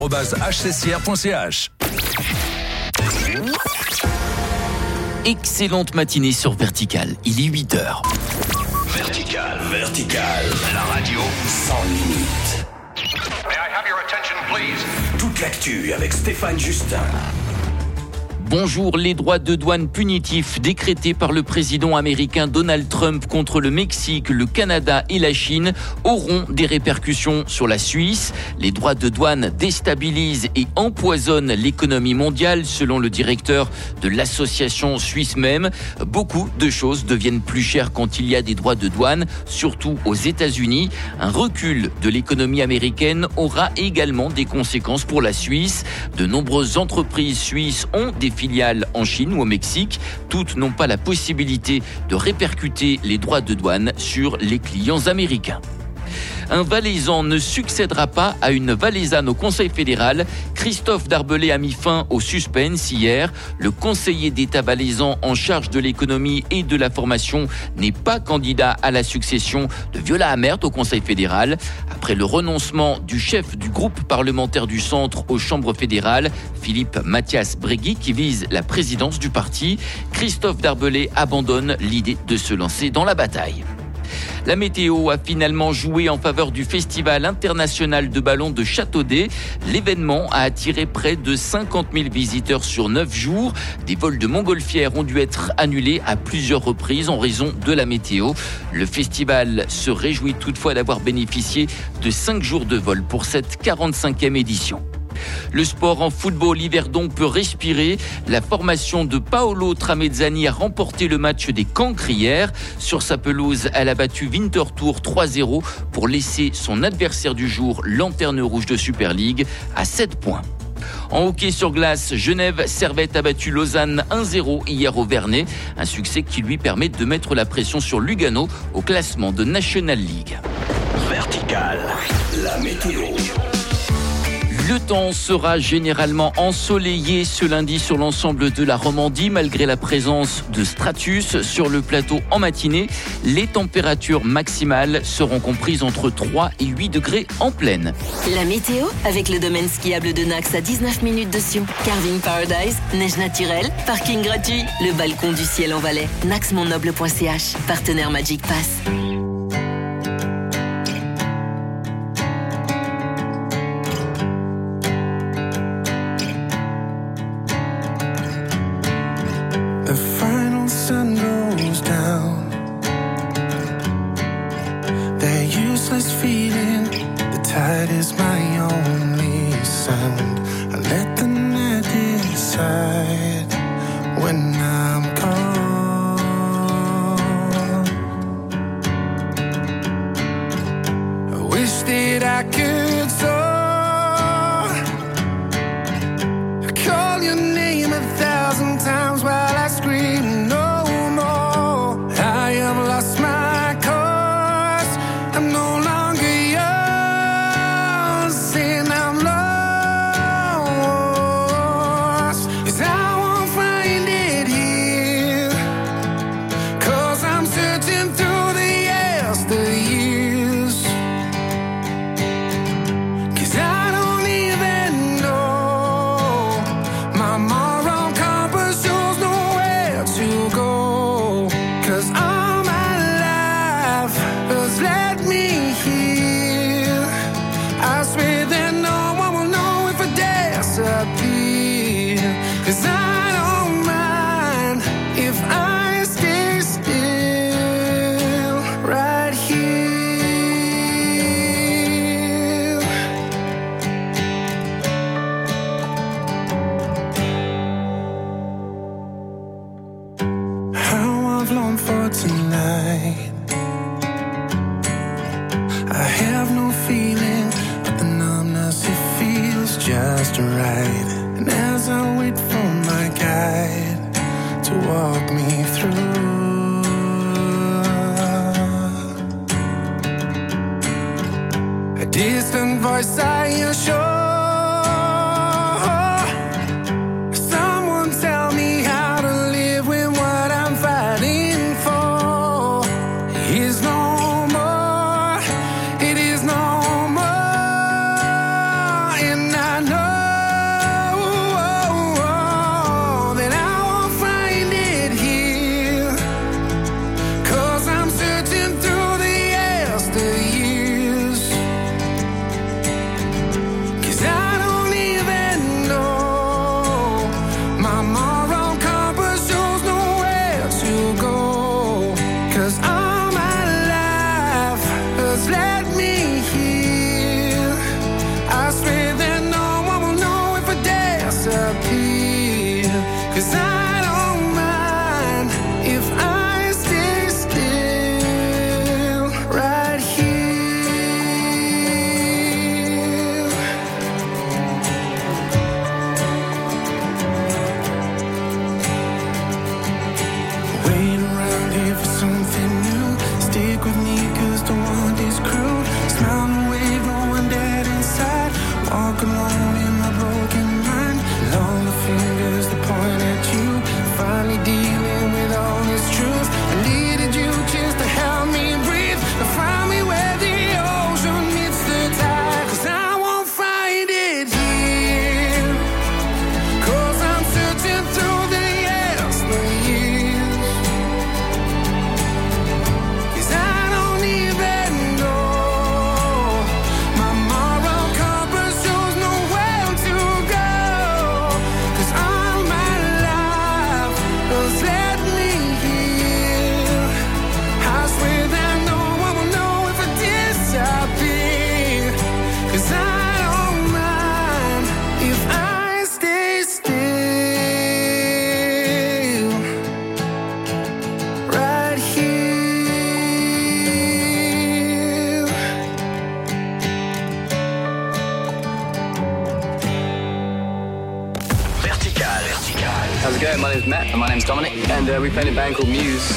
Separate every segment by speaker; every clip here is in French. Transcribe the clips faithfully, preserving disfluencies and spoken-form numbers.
Speaker 1: arobase h c c r point c h.
Speaker 2: Excellente matinée sur Vertical, il est huit heures.
Speaker 3: Vertical, Vertical, la radio sans limite.
Speaker 4: May I have your attention, please?
Speaker 3: Toute l'actu avec Stéphane Justin.
Speaker 2: Bonjour, les droits de douane punitifs décrétés par le président américain Donald Trump contre le Mexique, le Canada et la Chine auront des répercussions sur la Suisse. Les droits de douane déstabilisent et empoisonnent l'économie mondiale, selon le directeur de l'association suisse même. Beaucoup de choses deviennent plus chères quand il y a des droits de douane, surtout aux États-Unis. Un recul de l'économie américaine aura également des conséquences pour la Suisse. De nombreuses entreprises suisses ont des filiales en Chine ou au Mexique. Toutes n'ont pas la possibilité de répercuter les droits de douane sur les clients américains. Un Valaisan ne succédera pas à une Valaisanne au Conseil fédéral. Christophe Darbellay a mis fin au suspense hier. Le conseiller d'État valaisan en charge de l'économie et de la formation n'est pas candidat à la succession de Viola Amert au Conseil fédéral. Après le renoncement du chef du groupe parlementaire du centre aux chambres fédérales, Philippe Mathias Bregui, qui vise la présidence du parti, Christophe Darbellay abandonne l'idée de se lancer dans la bataille. La météo a finalement joué en faveur du Festival international de ballons de Châteaudet. L'événement a attiré près de cinquante mille visiteurs sur neuf jours. Des vols de montgolfières ont dû être annulés à plusieurs reprises en raison de la météo. Le festival se réjouit toutefois d'avoir bénéficié de cinq jours de vol pour cette quarante-cinquième édition. Le sport en football, Yverdon peut respirer. La formation de Paolo Tramezzani a remporté le match des Cancres hier. Sur sa pelouse, elle a battu Winterthur trois zéro pour laisser son adversaire du jour, Lanterne Rouge de Super League, à sept points. En hockey sur glace, Genève Servette a battu Lausanne un zéro hier au Vernet. Un succès qui lui permet de mettre la pression sur Lugano au classement de National League.
Speaker 3: Vertical, la météo.
Speaker 2: Le temps sera généralement ensoleillé ce lundi sur l'ensemble de la Romandie, malgré la présence de stratus sur le plateau en matinée. Les températures maximales seront comprises entre trois et huit degrés en plaine.
Speaker 5: La météo avec le domaine skiable de Nax à dix-neuf minutes de Sion. Carving Paradise, neige naturelle, parking gratuit, le balcon du ciel en Valais. nax mon noble point c h, partenaire Magic Pass.
Speaker 6: The final sun goes down. That useless feeling, the tide is my only sound. I let the night decide when I'm gone. I wish that I could soar. I call your name a thousand times while I scream no more. I have lost my cause. I'm no longer yours, and I'm lost. 'Cause I won't find it here, 'cause I'm searching through the yesteryears. 'Cause I don't even know my moral compass shows nowhere to go. 'Cause all my life has led me here. I swear that no one will know if I disappear. 'Cause I don't mind if I stay still right here. How I've longed for tonight. I have no feeling, but the numbness, it feels just right. And as I wait for my guide to walk me through, a distant voice I assure. Someone tell me how to live when what I'm fighting for is no more. It is no more. And I know
Speaker 7: How's it going? My name's Matt.
Speaker 8: And my name's Dominic.
Speaker 7: And uh, we play in a band called Muse.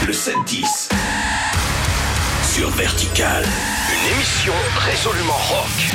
Speaker 3: Le sept dix. Sur Vertical. Une émission résolument rock.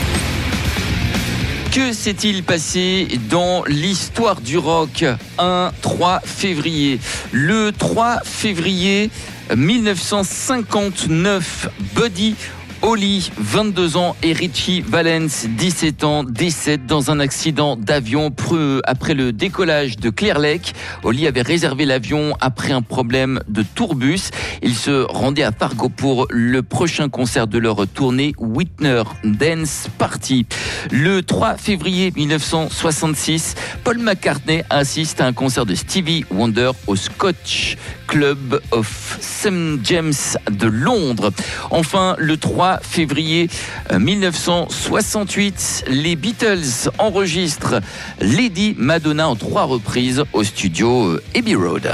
Speaker 2: Que s'est-il passé dans l'histoire du rock un trois février Le trois février mille neuf cent cinquante-neuf, Buddy Holly, vingt-deux ans, et Richie Valens, dix-sept ans, décèdent dans un accident d'avion après le décollage de Clear Lake. Holly avait réservé l'avion après un problème de tourbus. Ils se rendaient à Fargo pour le prochain concert de leur tournée Whitner Dance Party. Le trois février mille neuf cent soixante-six, Paul McCartney assiste à un concert de Stevie Wonder au Scotch Club of Saint James de Londres. Enfin, le trois février mille neuf cent soixante-huit, les Beatles enregistrent Lady Madonna en trois reprises au studio Abbey Road.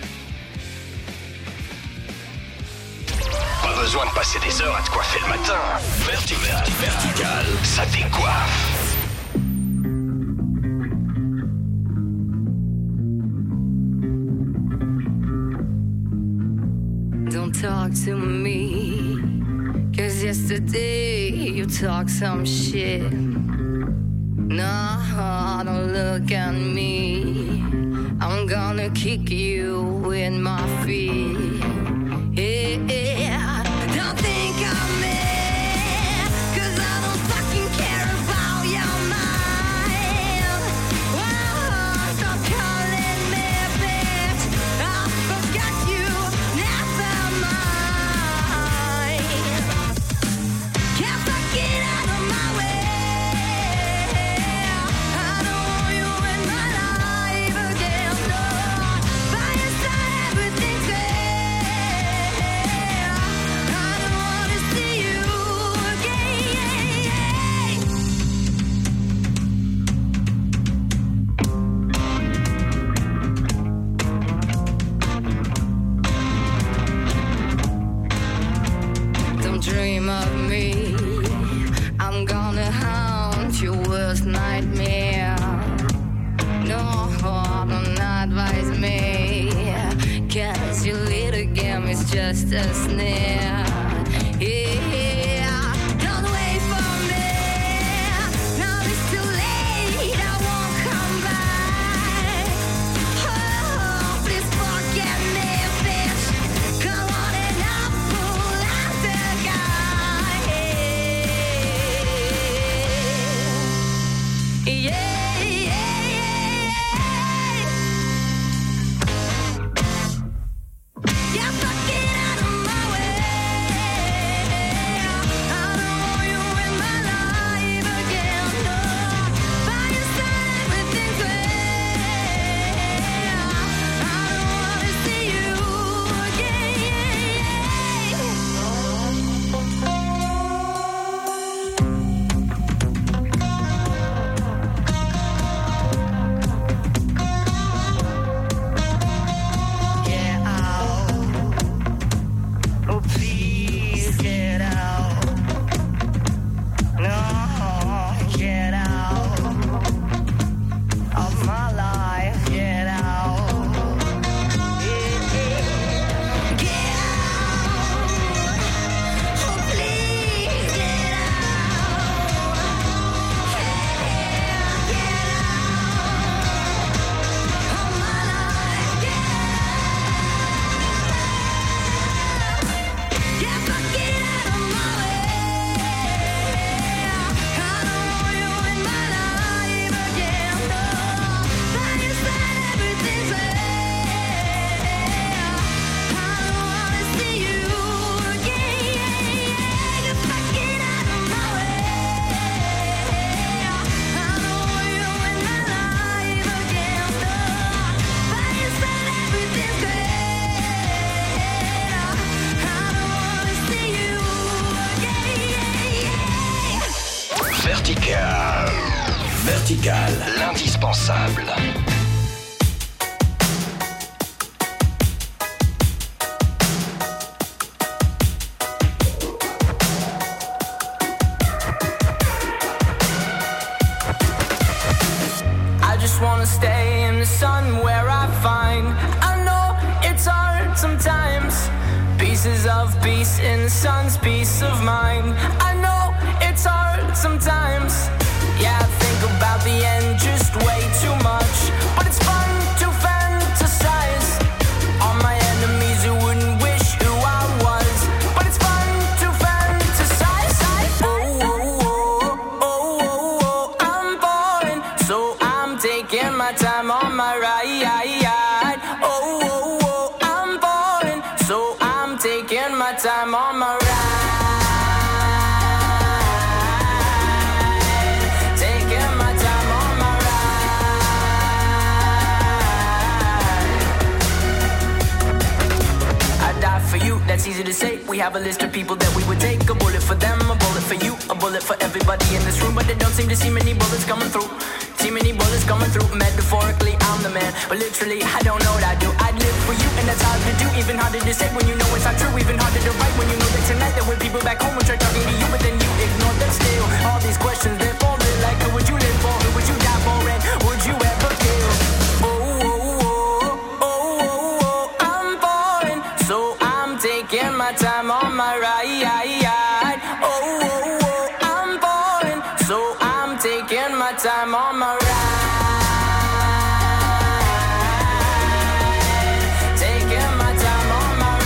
Speaker 3: Pas besoin de passer des heures à te coiffer le matin. Vertical, vertical, ça décoiffe.
Speaker 8: Don't talk to me, 'cause yesterday you talked some shit. No, don't look at me, I'm gonna kick you in my feet. Yeah, don't think I'm it, 'cause I don't fucking care about your mind. Whoa, stop calling me bitch, I forgot you. Dream of me, I'm gonna haunt your worst nightmare. No, don't advise me, 'cause your little game is just a snare. Yeah, don't wait for me, now it's too late, I won't come back. Oh, please forget me, bitch, come on and I'll pull out the guy. Yeah, yeah, yeah. Yeah, fuck it out of my way. I don't want you in my life again, no. By your side, everything's great. I don't wanna see you Get out. Oh, please get out. No, get out of my life. Get out. Yeah. Get out. Oh, please get out. Yeah, get out of my life. Yeah, fuck it out of my way. I don't want you in my life again, no. By your side, everything's great. I don't wanna see you again. Yeah, fuck it out of my way. I don't want you in my life again, no. By your side, everything's great. I don't wanna see you again.
Speaker 3: Vertical. Vertical, l'indispensable.
Speaker 6: I just wanna stay in the sun where I find I know it's hard sometimes.
Speaker 9: pieces of peace in the sun's peace of mind. I know it's hard sometimes. Yeah, I think about the end just way too much. But it's fun to fantasize on my enemies who wouldn't wish who I was. But it's fun to fantasize. Oh, oh, oh, oh, oh, oh, I'm falling, so I'm taking my time on my ride. Oh, oh, oh, I'm falling, so I'm taking my time on my ride. That's easy to say. We have a list of people that we would take. A bullet for them, a bullet for you, a bullet for everybody in this room. But they don't seem to see many bullets coming through. See many bullets coming through. Metaphorically, I'm the man, but literally, I don't know what I do. I'd live for you, and that's hard to do. Even harder to say when you know it's not true. Even harder to write when you know that tonight there were people back home who tried talking to you, but then you ignore them still. All these questions, they're folded like who would you live for? Who would you die for? And would you ever kill? Oh, oh, oh, oh, oh, oh, I'm falling, so I'm taking my time on my ride. Oh, oh, oh, I'm falling, so I'm taking my time on my ride. Taking my time on my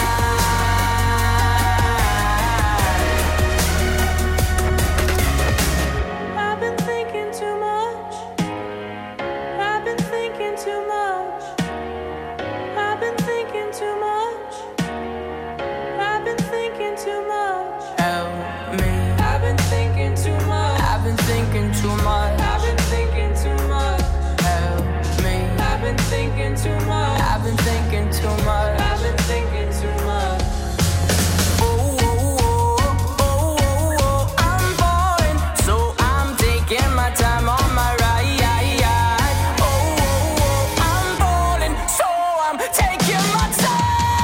Speaker 9: ride. I've been thinking too much. I've been thinking too much. I've been thinking too much. I've been thinking too much. Help me. I've been thinking too much. I've been thinking too much. I've been thinking too much. Help me. I've been thinking too much. I've been thinking too much. I've been thinking too much. Oh, oh, oh, oh, oh, oh, I'm falling, so I'm taking my time on my ride. Oh, oh, oh, I'm falling, so I'm taking my time.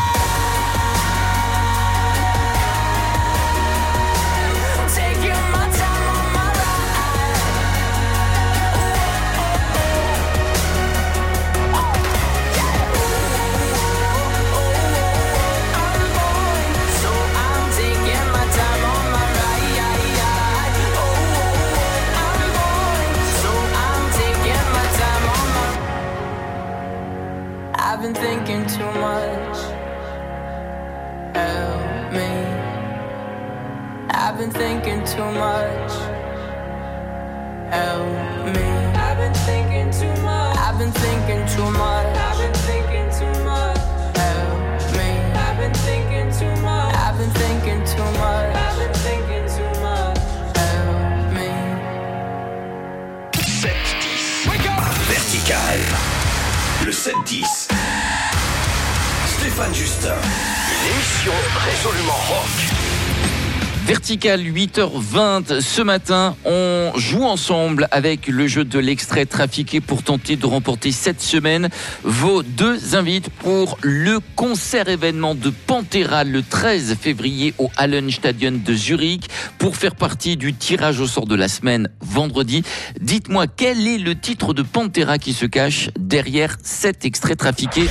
Speaker 9: Taking my time on my ride. Oh, oh, yeah. Oh, oh, oh, I'm falling, so I'm taking my time on my ride. Oh, oh, oh, I'm falling, so I'm taking my time on my. I've been thinking too much. Help me. I've been thinking too much. Help me. I've been thinking too much. I've been thinking too much. I've been thinking too much. Help me. I've been thinking too much. I've been thinking too much. I've been thinking too much. Help me.
Speaker 3: sept dix. Vertical. Le sept dix. Stéphane Justin. Une émission résolument rock.
Speaker 2: Vertical, huit heures vingt. Ce matin, on joue ensemble avec le jeu de l'extrait trafiqué pour tenter de remporter cette semaine vos deux invites pour le concert événement de Pantera le treize février au Hallenstadion de Zurich. Pour faire partie du tirage au sort de la semaine vendredi, dites-moi quel est le titre de Pantera qui se cache derrière cet extrait trafiqué.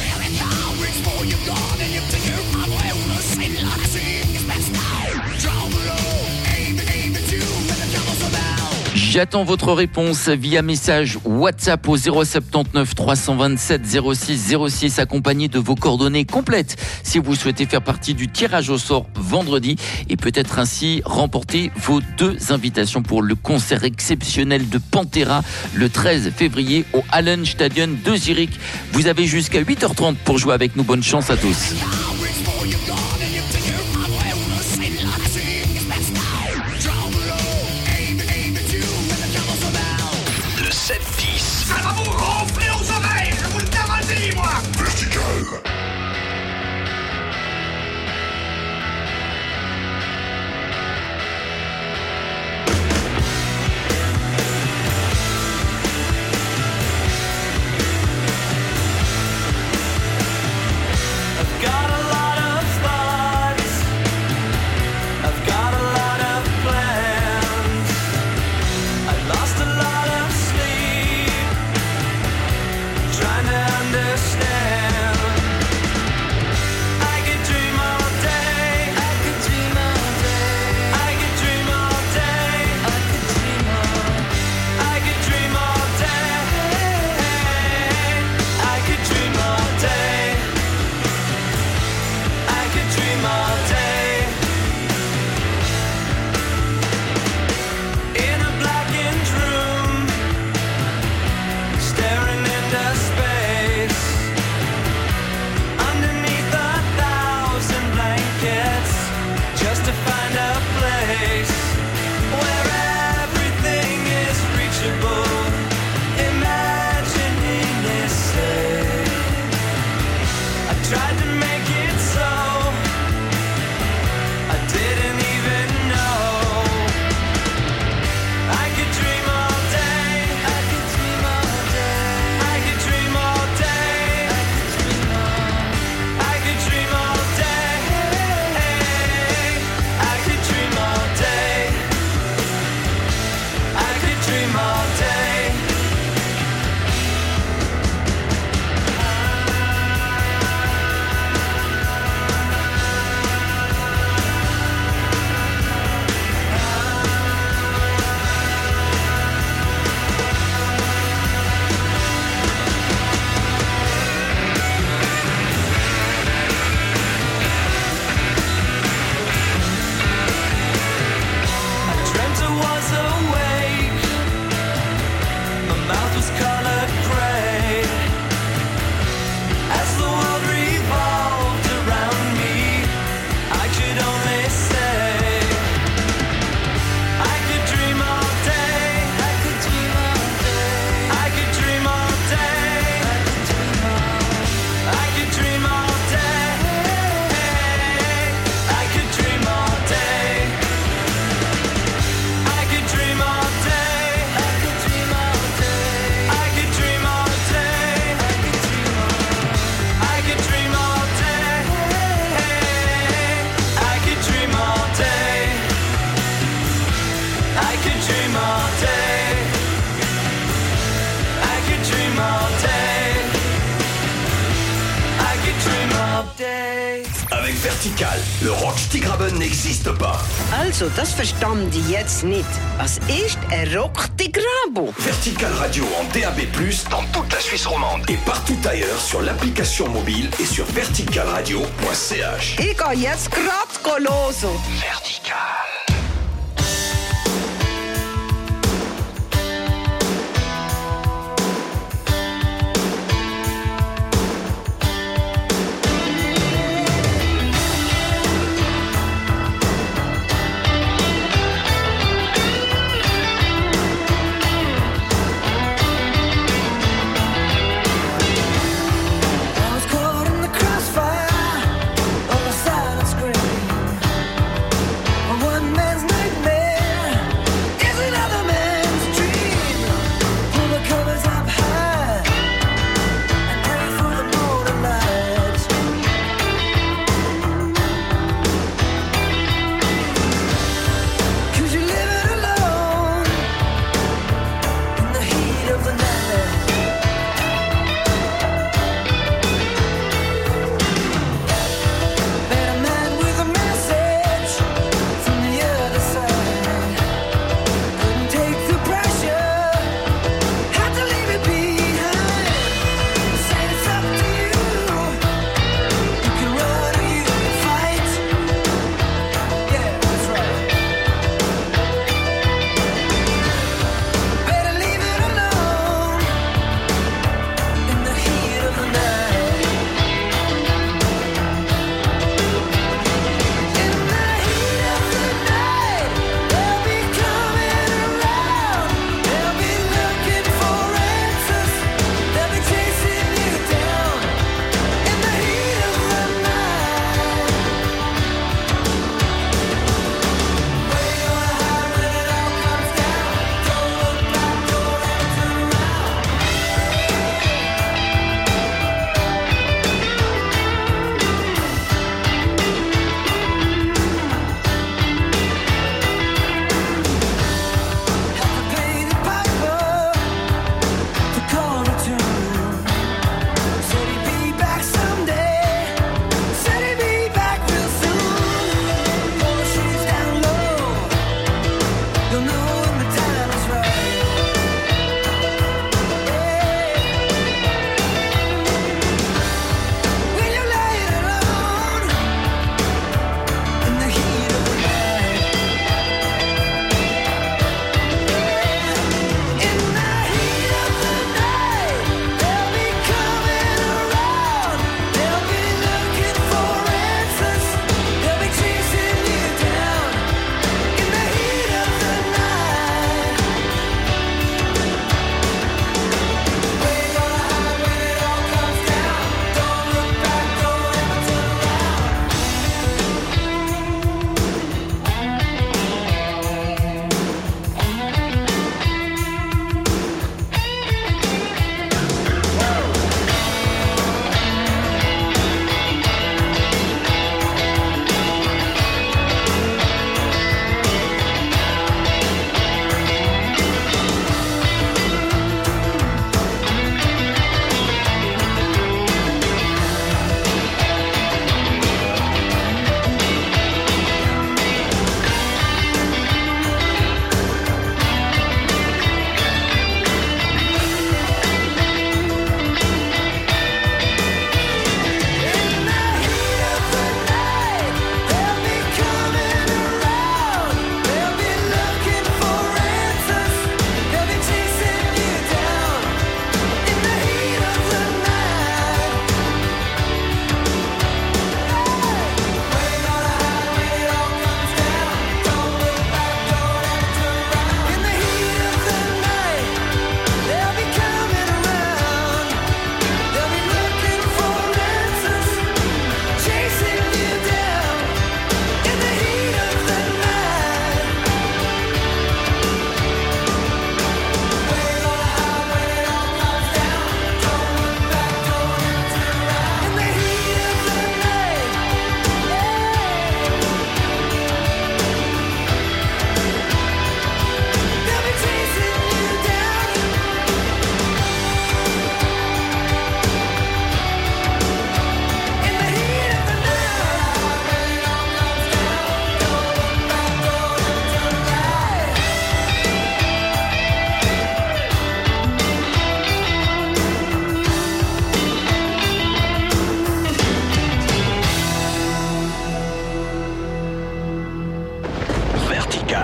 Speaker 2: J'attends votre réponse via message WhatsApp au zéro sept neuf trois cent vingt-sept zéro six zéro six accompagné de vos coordonnées complètes si vous souhaitez faire partie du tirage au sort vendredi et peut-être ainsi remporter vos deux invitations pour le concert exceptionnel de Pantera le treize février au Hallenstadion de Zurich. Vous avez jusqu'à huit heures trente pour jouer avec nous. Bonne chance à tous.
Speaker 3: sept dix.
Speaker 4: Ça va vous ronfler aux oreilles, je vous le garantis, moi. Vertical.
Speaker 9: I've got a lot of thoughts. I've got a lot of plans. I lost a lot of sleep.
Speaker 3: avec Vertical. Le Rock Tigraben n'existe pas.
Speaker 10: Also, das verstand ich jetzt nicht. Was ist ein Rock-Tigrabo?
Speaker 3: Vertical Radio en D A B plus, dans toute la Suisse romande et partout ailleurs sur l'application mobile et sur vertical radio point c h.
Speaker 10: Ich gehe jetzt grad goloso.
Speaker 3: Vertical.
Speaker 6: One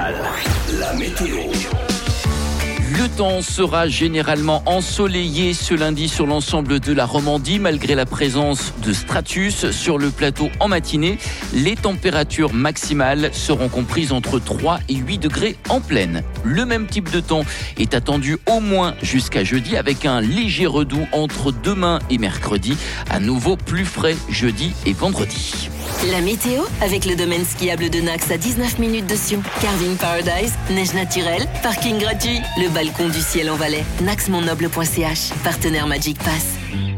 Speaker 3: Vertical, la météo.
Speaker 2: Le temps sera généralement ensoleillé ce lundi sur l'ensemble de la Romandie, malgré la présence de stratus sur le plateau en matinée. Les températures maximales seront comprises entre trois et huit degrés en plaine. Le même type de temps est attendu au moins jusqu'à jeudi, avec un léger redout entre demain et mercredi. À nouveau plus frais jeudi et vendredi.
Speaker 5: La météo avec le domaine skiable de Nax à dix-neuf minutes de Sion. Carving Paradise, neige naturelle, parking gratuit, le balcon du ciel en Valais. nax mon noble point c h, partenaire Magic Pass.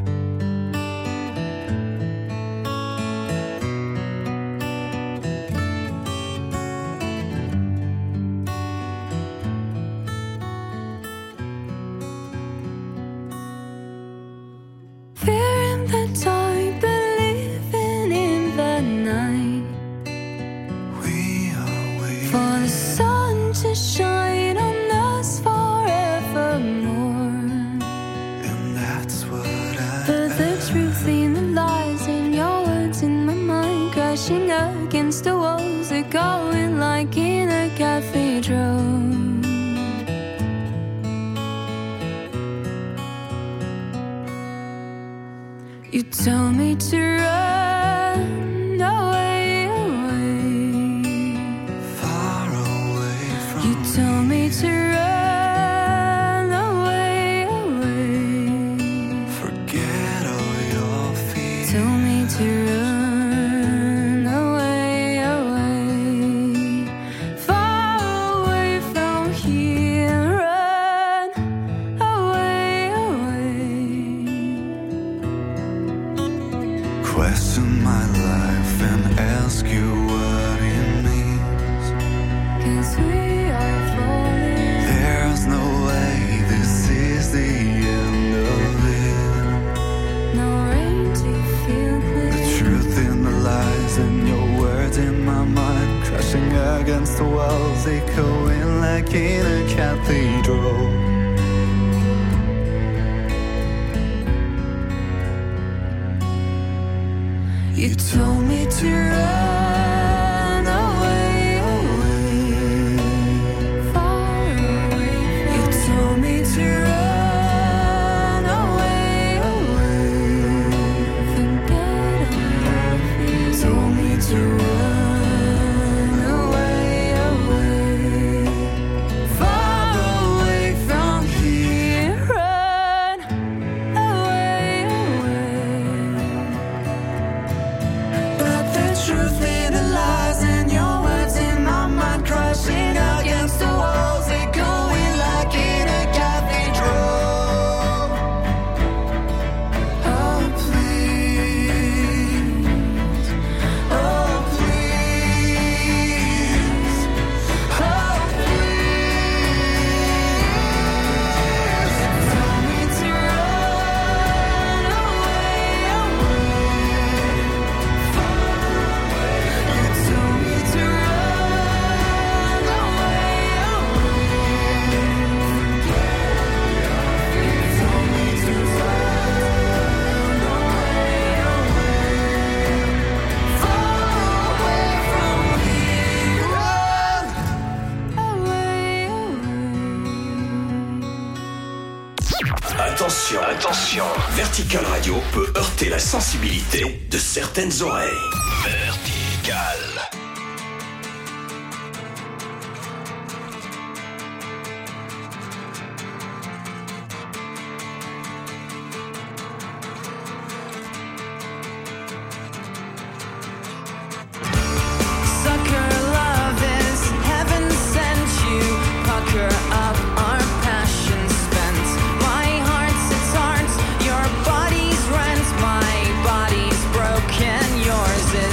Speaker 8: Against the walls, they're going like in a cathedral. You tell me to run away, away,
Speaker 6: far away from
Speaker 8: you tell me to run away, away,
Speaker 6: forget all your fears.
Speaker 8: tell me to run.
Speaker 6: Question my life and ask you what it means.
Speaker 8: 'Cause we are falling.
Speaker 6: There's no way this is the end of it.
Speaker 8: No rain to feel clear.
Speaker 6: The truth in the lies and your words in my mind, crashing against the walls, echoing like in a cathedral. You told me to run away, away,
Speaker 8: Far away from
Speaker 6: you told me to run away, away,
Speaker 8: forget all your fears.
Speaker 6: told me to run away, away, far away from here.
Speaker 8: Run away, away.
Speaker 6: But the truth in the lies and your words in my mind, crashing against the walls, echoing like in a cathedral. Oh please, oh please, oh please, tell me to run away, away. You told me to run away, away. You told me to run away, away. Far away from here. Run
Speaker 8: Away, away.
Speaker 3: Attention, attention, Vertical Radio peut heurter la sensibilité de certaines oreilles. Vertical.
Speaker 9: Sucker love is heaven sent you. Pucker up our passion spent. My heart's its heart, your body's rent. My body's broken, yours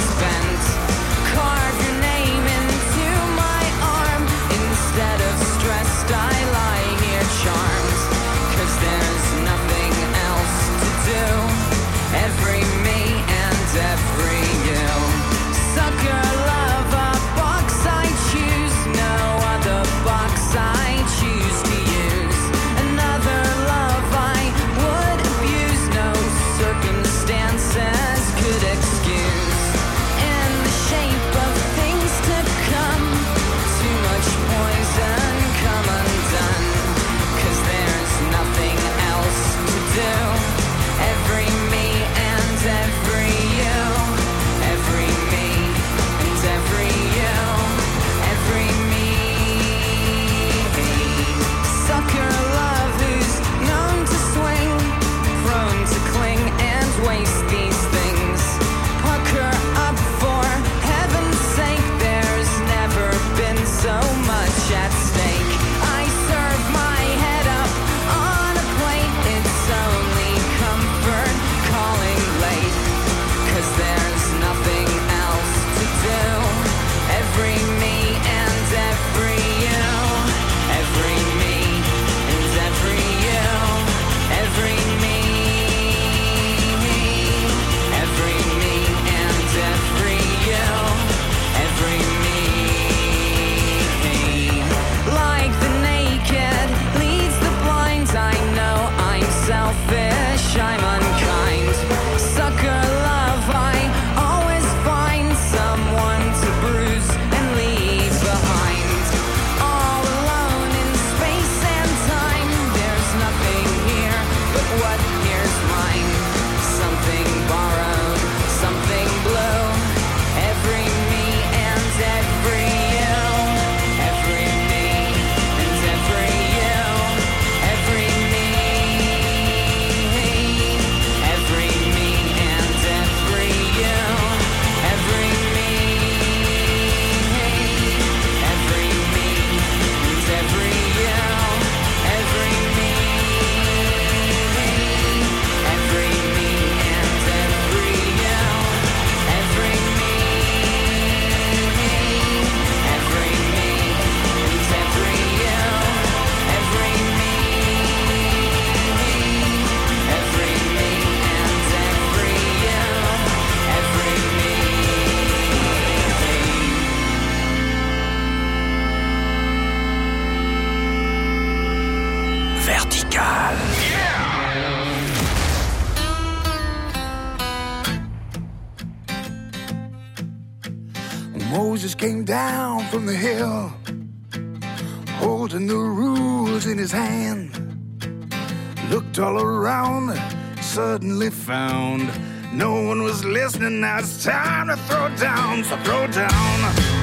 Speaker 6: Moses came down from the hill, holding the rules in his hand. Looked all around, suddenly found no one was listening. Now it's time to throw down, so throw down,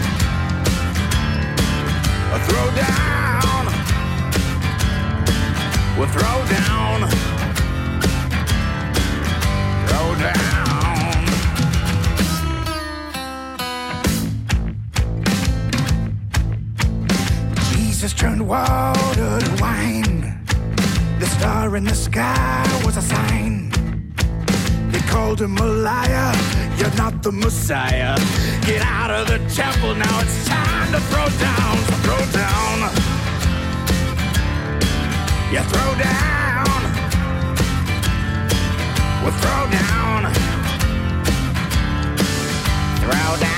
Speaker 6: throw down, we'll throw down, throw down. Jesus turned water to wine. The star in the sky was a sign. They called him a liar. You're not the Messiah. Get out of the temple now. It's time to throw down. So throw down. Yeah, throw down. Well, throw down. Throw down.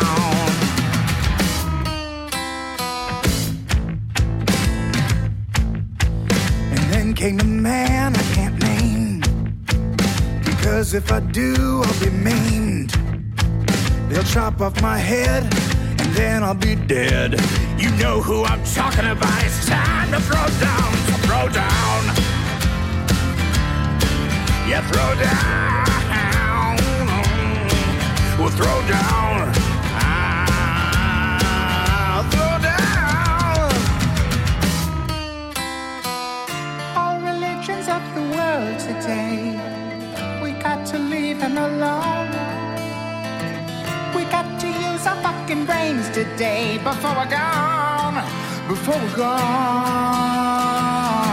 Speaker 6: Came the man I can't name, because if I do, I'll be maimed. They'll chop off my head, and then I'll be dead. You know who I'm talking about. It's time to throw down, so throw down. Yeah, throw down. We'll throw down. I'll throw down. Of the world today, we got to leave them alone. We got to use our fucking brains today before we're gone, before we're gone.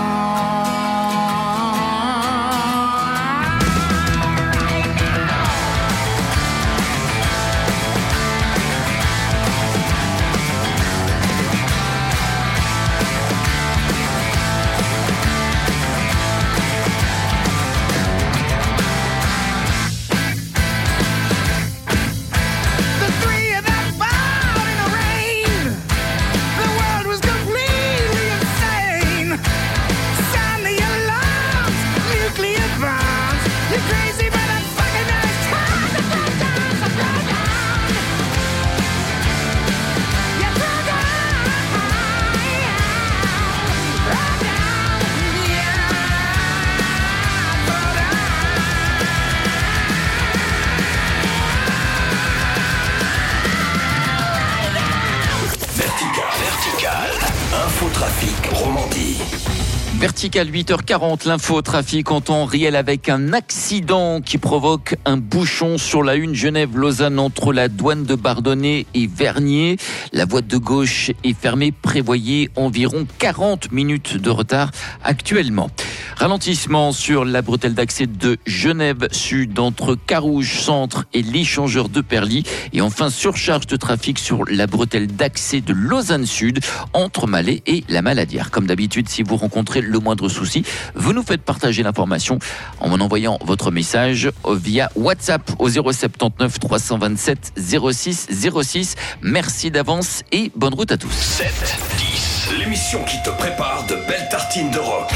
Speaker 3: Infotrafic Romandie.
Speaker 2: Vertical huit heures quarante, l'infotrafic en temps réel avec un accident qui provoque un bouchon sur la une Genève-Lausanne entre la douane de Bardonnay et Vernier. La voie de gauche est fermée, prévoyez environ quarante minutes de retard actuellement. Ralentissement sur la bretelle d'accès de Genève-Sud entre Carouge Centre et l'échangeur de Perly. Et enfin, surcharge de trafic sur la bretelle d'accès de Lausanne-Sud entre Malais et la Maladière. Comme d'habitude, si vous rencontrez le moindre souci, vous nous faites partager l'information en m'envoyant votre message via WhatsApp au zéro soixante-dix-neuf trois cent vingt-sept zéro six zéro six. Merci d'avance et bonne route à tous.
Speaker 3: sept dix, l'émission qui te prépare de belles tartines de rock.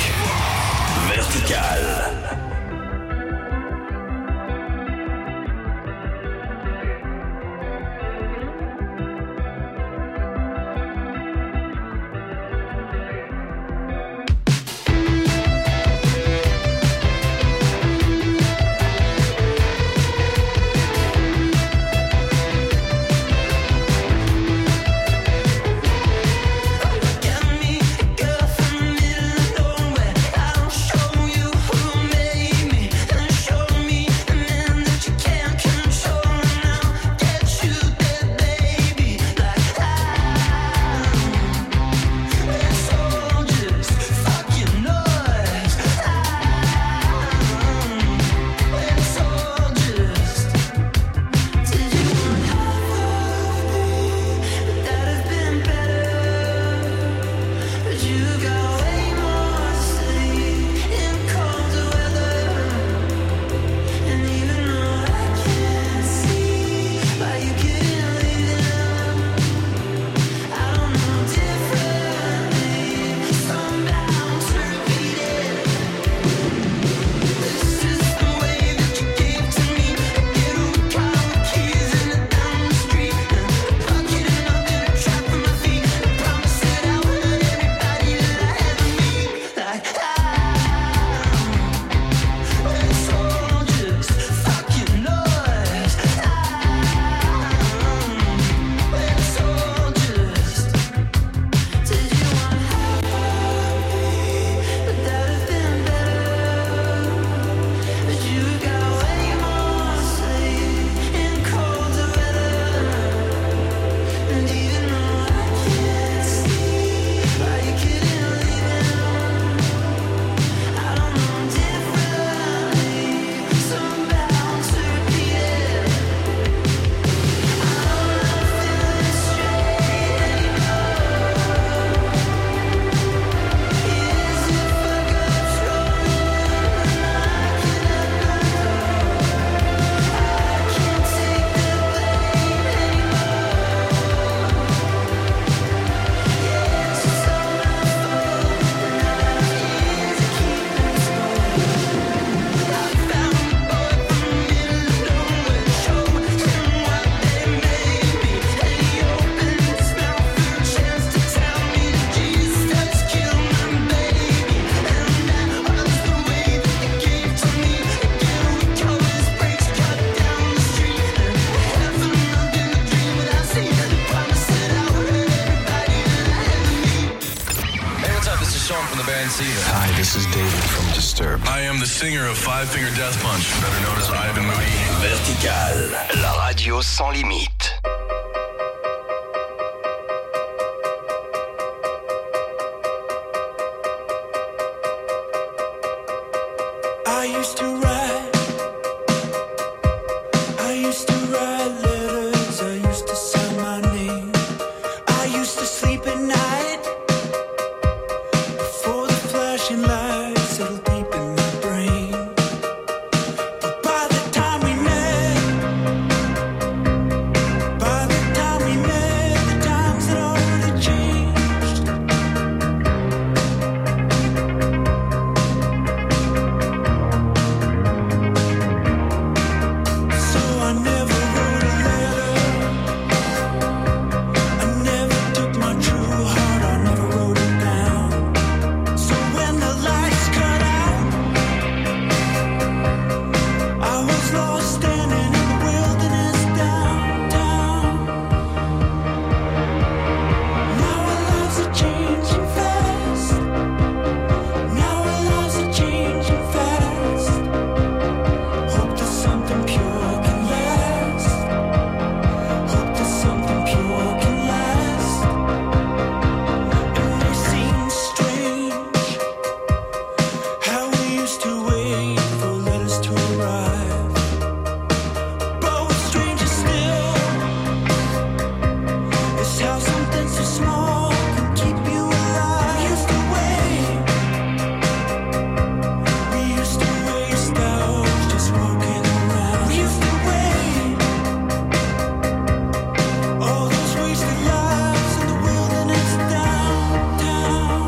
Speaker 3: Vertical.
Speaker 8: Got me a girl from the middle of nowhere. I'll show you who made
Speaker 1: see that.
Speaker 11: Hi, this is David from Disturbed.
Speaker 12: I am the singer of Five Finger Death Punch, better known as Ivan Moody.
Speaker 3: Vertical, la radio sans limite.
Speaker 6: I used to write, I used to write letters, I used to sign my name, I used to sleep at night, before the flashing lights settled deep in my brain. But by the time we met, by the time we met, the times had already changed. So I never wrote a letter, I never took my true heart, I never wrote it down. So when the lights cut out, I was lost standing in the wilderness downtown. Now our lives are changing fast, now our lives are changing fast. Hope that something pure can last, hope that something pure can last. It may seem strange how we used to wait for letters to arrive, but what's stranger still is how something so small can keep you alive. We used to wait, we used to waste hours just walking around. We used to wait, all those wasted lives in the wilderness downtown.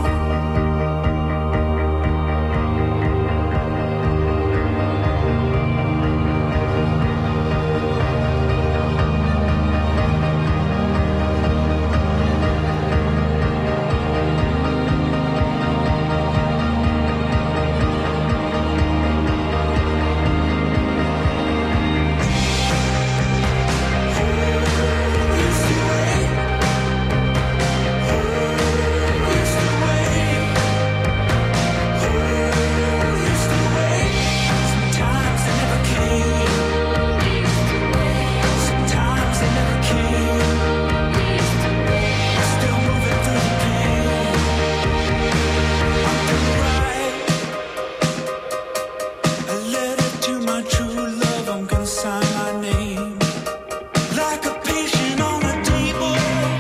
Speaker 6: A letter to my true love, I'm gonna sign my name like a patient on a table.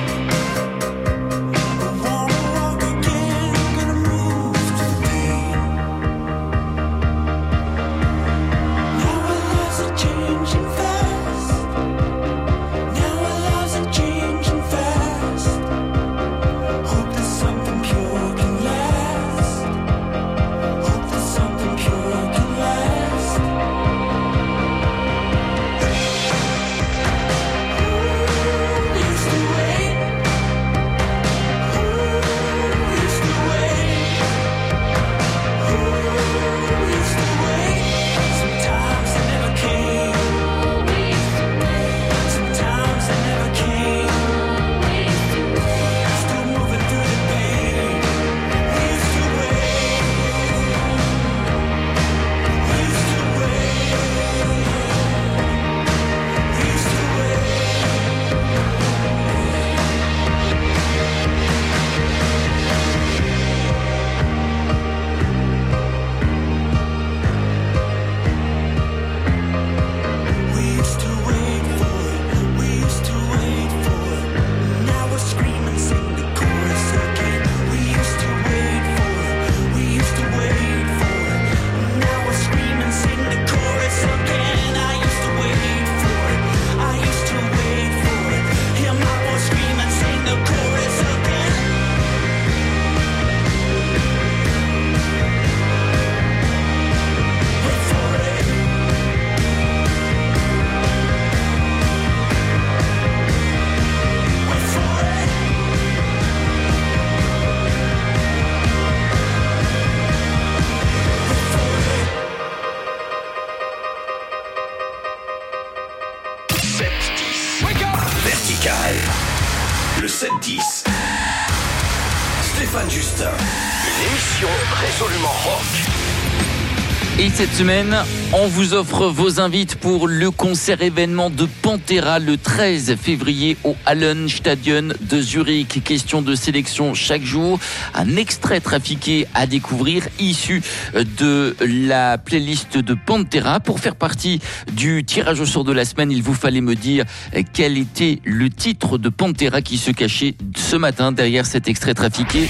Speaker 6: I wanna walk again, gonna move to the pain. Now our lives are changing fast, now our lives are changing fast. Hope that something pure can last, hope that something pure can last. We used to wait, we used to wait, we used to wait. Sometimes they never came, sometimes they never came. Still moving through the pain. We used to wait, we used to wait, we used to wait. We used to wait for it, we used to wait for it. Now we're screaming, sing the chorus again. We used to wait for it, we used to wait for it. Now we're screaming, sing the chorus again. I used to wait for it, I used to wait for it. Hear my voice screaming, sing the chorus again. Wait for it. Wait for it. Wait for it.
Speaker 3: sept dix. Vertical. Le sept dix. Stéphane Justin. Une émission résolument rock.
Speaker 2: Et cette semaine, on vous offre vos invites pour le concert événement de Pantera le treize février au Hallenstadion de Zurich. Question de sélection chaque jour. Un extrait trafiqué à découvrir issu de la playlist de Pantera. Pour faire partie du tirage au sort de la semaine, il vous fallait me dire quel était le titre de Pantera qui se cachait ce matin derrière cet extrait trafiqué.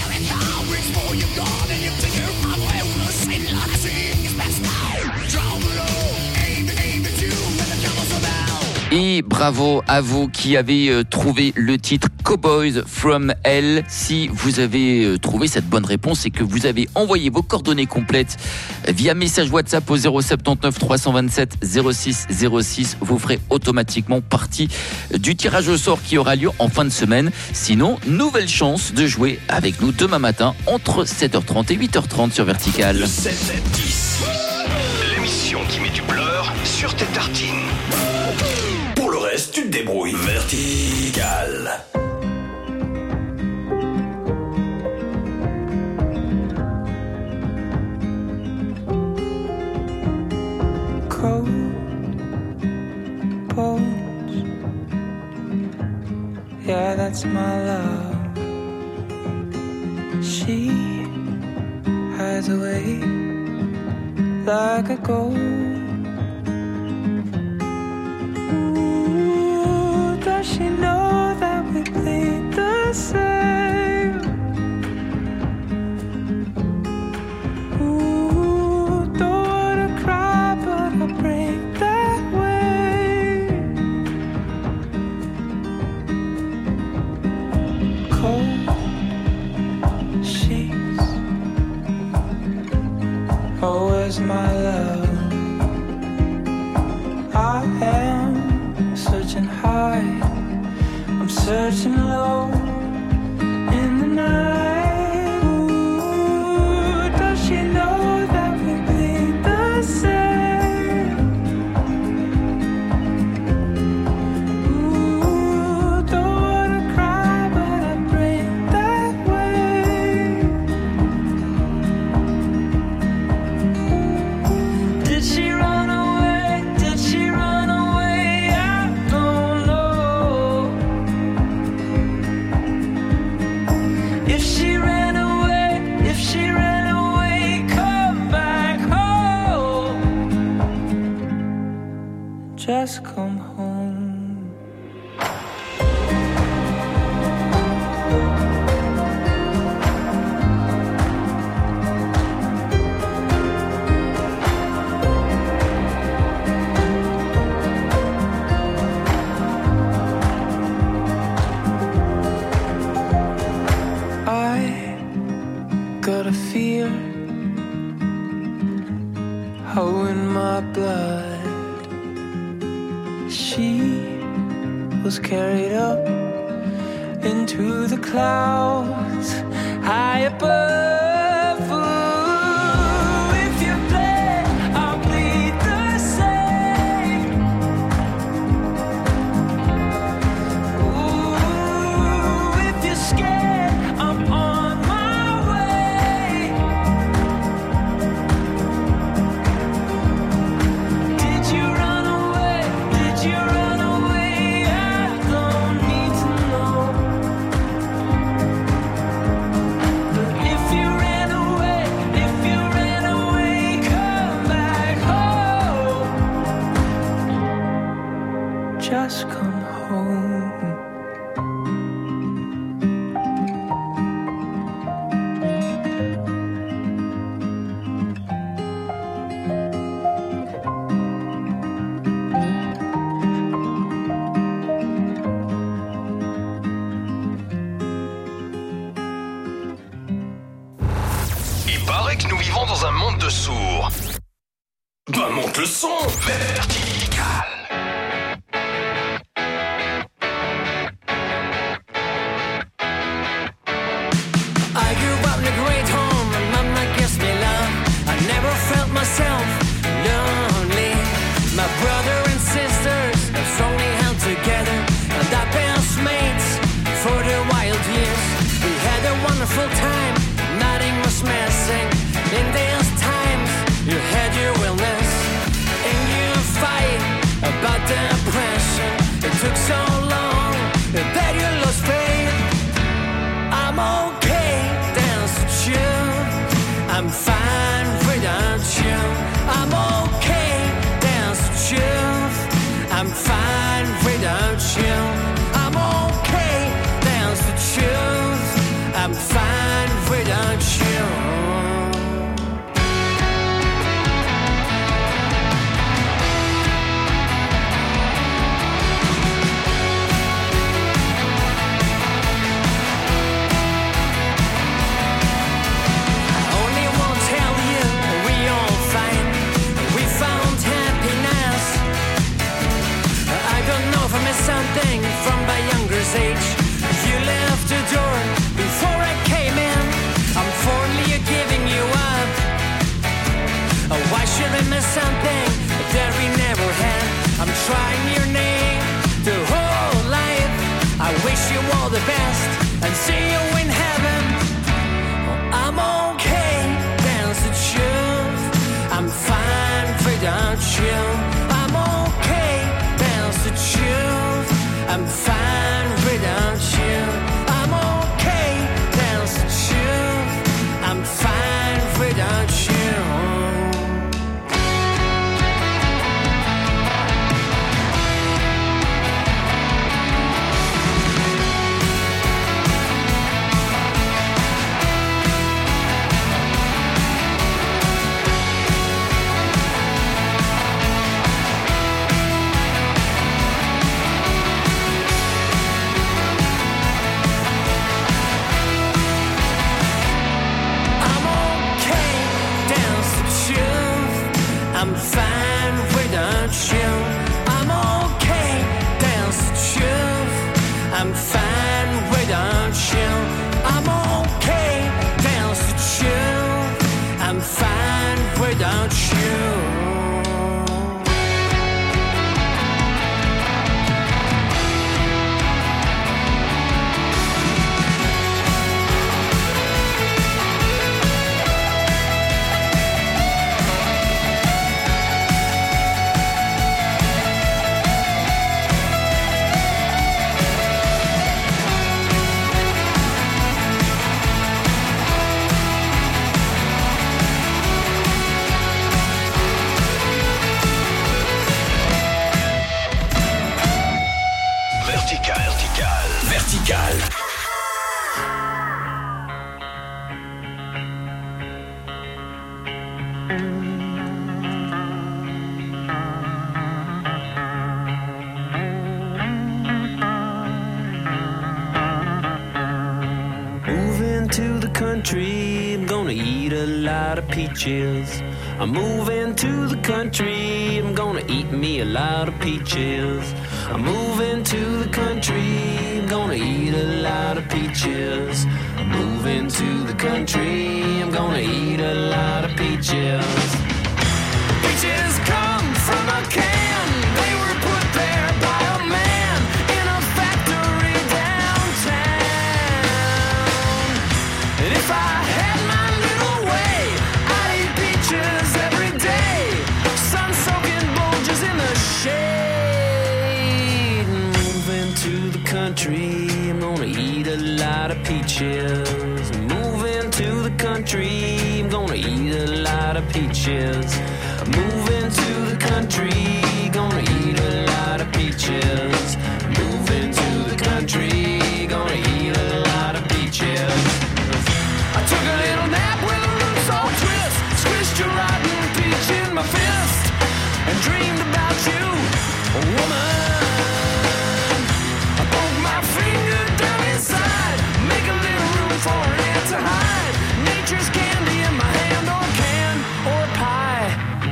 Speaker 2: Et bravo à vous qui avez euh, trouvé le titre Cowboys from Hell. Si vous avez euh, trouvé cette bonne réponse, c'est que vous avez envoyé vos coordonnées complètes via message WhatsApp au zéro sept neuf trois deux sept zéro six zéro six. Vous ferez automatiquement partie du tirage au sort qui aura lieu en fin de semaine. Sinon, nouvelle chance de jouer avec nous demain matin entre sept heures trente et huit heures trente sur Vertical.
Speaker 3: Le sept dix. L'émission qui met du beurre sur tes tartines. Pour le reste, tu te débrouilles. Vertical.
Speaker 6: Cold bones. Yeah, that's my love. She hides away like a ghost. Ooh, does she know that we bleed the same? Ooh, don't wanna cry, but I break that way. Cold sheets. Oh, where's my love? I am searching high, I'm searching low in the night. Ooh, does she know that we bleed the same? Ooh, don't wanna cry, but I break that way. Did she run away? Did she run away? I don't know. If she ran away, if she ran away, come back home. Just come home. I got a fear, oh, in my blood. She was carried up into the clouds high above. Ooh, if you play, I'll bleed the same. Ooh, if you're scared, I'm on my way. Did you run away? Did you run away? I don't need to know. But if you ran away, if you ran away, come back home. Just come home.
Speaker 3: Il paraît que nous vivons dans un monde de sourds. Bah monte le son. Vertical.
Speaker 9: I grew up in a great home, and mama gives me love. I never felt myself lonely. My brother and sisters are strongly held together, and our best mates for the wild years. We had a wonderful time.
Speaker 6: I'm fine without you.
Speaker 13: Something from my younger's age. You left the door before I came in. I'm fondly giving you up. Oh, why should I miss something that we never had? I'm trying your name the whole life. I wish you all the best and see you in heaven. Oh, I'm okay, that's the truth. I'm fine without you. I'm okay, that's the truth. I'm fine without you. I'm okay, that's the truth. I'm fine without you. I'm fine without you. I'm okay, that's the truth. I'm fine without you. I'm okay, that's the truth. I'm fine without you. Moving to the country, I'm gonna eat a lot of peaches. I'm moving to the country, I'm gonna eat me a lot of peaches. I'm moving to the country, I'm gonna eat a lot of peaches. I'm moving to the country, I'm gonna eat a lot of peaches. Peaches come from a can, they were put there by a man in a factory downtown. And if I had my little way, I'd eat peaches every day. Sun-soaking bulges in the shade. Moving to the country, I'm gonna eat a lot of peaches. Moving to the country, I'm gonna eat a lot of peaches. Moving to the country, gonna eat a lot of peaches. Moving to the country, gonna eat a lot of peaches. I took a little nap with a roots all twist, squished a rotten peach in my fist, and dreamed about you, woman. I poke my finger down inside, make a little room for it to hide. Nature's candy in my hand, or can, or pie.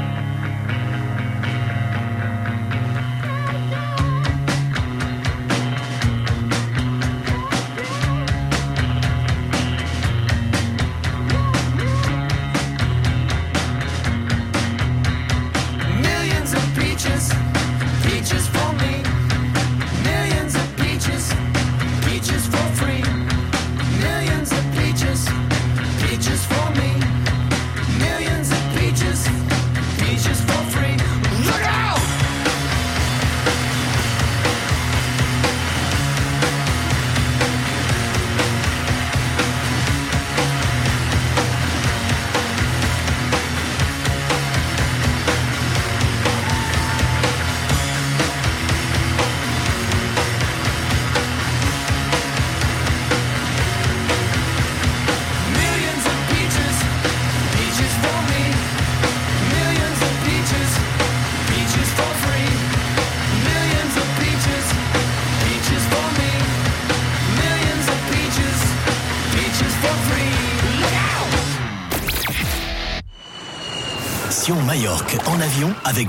Speaker 13: Millions of peaches, peaches for me. Millions of peaches, peaches for free. Millions of peaches, peaches for
Speaker 14: Majorque en avion avec